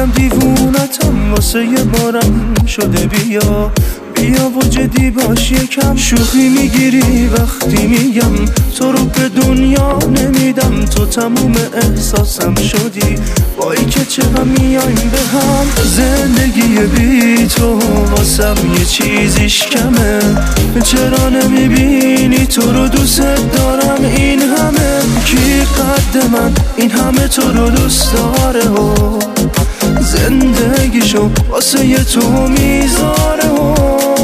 میگم دیوونتم واسه یه بارم شده بیا و جدی باش یکم شوخی میگیری وقتی میگم تو رو به دنیا نمیدم تو تموم احساسم شدی با ای که چقدر میایم به هم زندگی بی تو واسم یه چیزیش کمه چرا نمیبینی تو رو دوست دارم این همه کی قد من این همه تو رو دوست داره و زندگیشو واسه یه تو میذاره و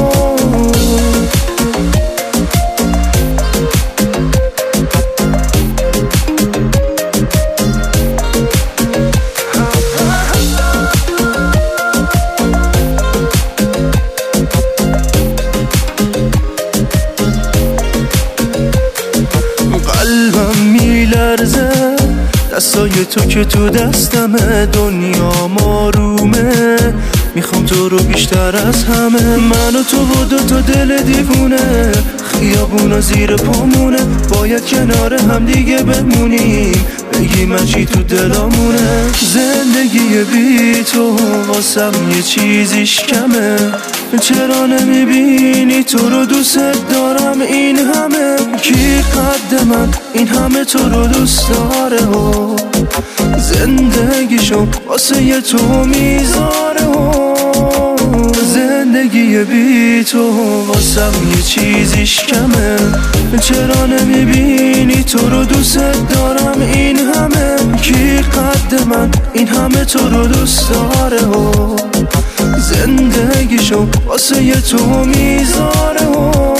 قلبم میلرزه دستای تو که تو دستمه دنیا آرومه میخوام تو رو بیشتر از همه من و تو و دوتا دل دیوونه خیابونا زیر پامونه باید کنار هم دیگه بمونیم بگی من چی تو دلامونه زندگی بی تو واسم یه چیزیش کمه چرا نمیبینی تو رو دوست دارم این همه کی قد من این همه تو رو دوست داره و زندگیشو واسه یه تو میذاره و زندگی بی تو واسم یه چیزیش کمه چرا نمیبینی تو رو دوست دارم این همه کی قد من این همه تو رو دوست داره و زندگیشو واسه یه تو میذاره و